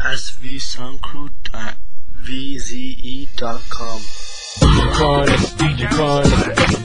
svsoundcrew.vze.com. DJ Chronic.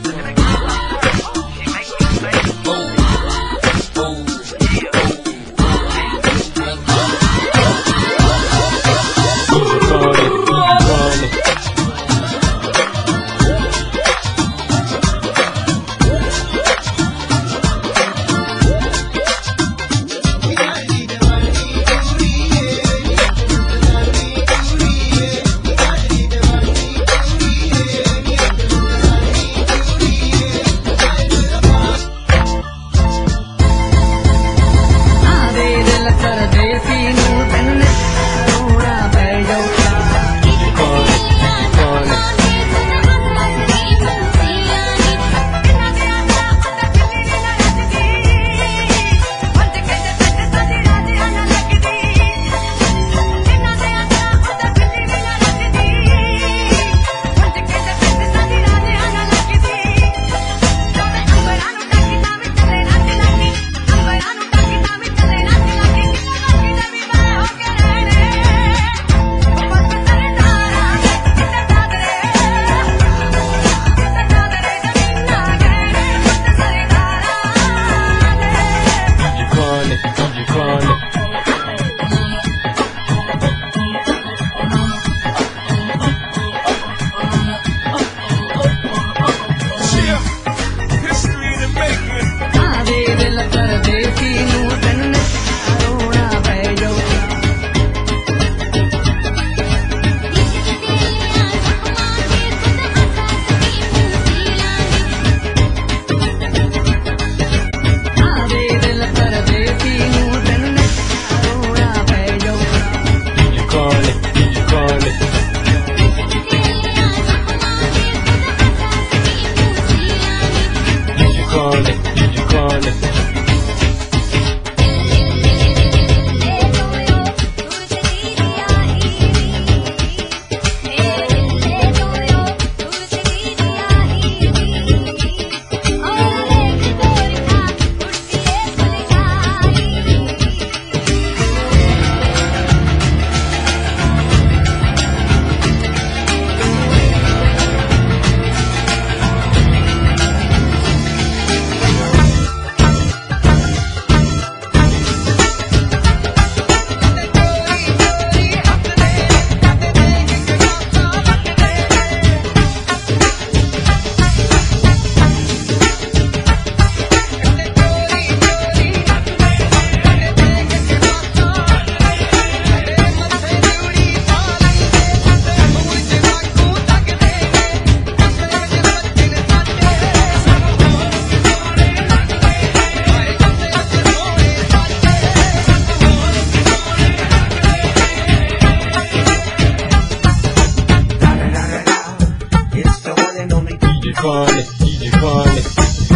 DJ Chronic.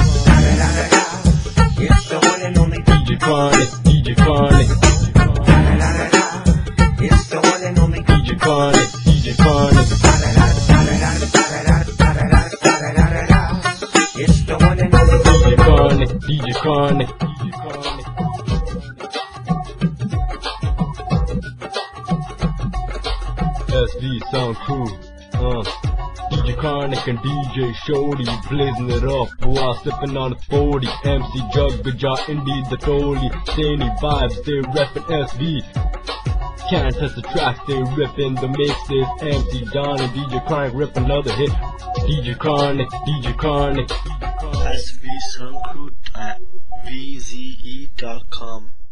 It's the one and only DJ Chronic. DJ Chronic. It's the one and only DJ Chronic. DJ Chronic. It's the one and only DJ Chronic. DJ Chronic. SV Sound Crew. DJ Chronic and DJ Shorty blazing it up while sipping on a 40. MC Juggaja, indeed the Toli. Zany vibes, they reppin' SV. Can't test the tracks, they rippin' the mixes. MC Don and DJ Chronic rip another hit. DJ Chronic, DJ Chronic. svsoundcrew.vze.com.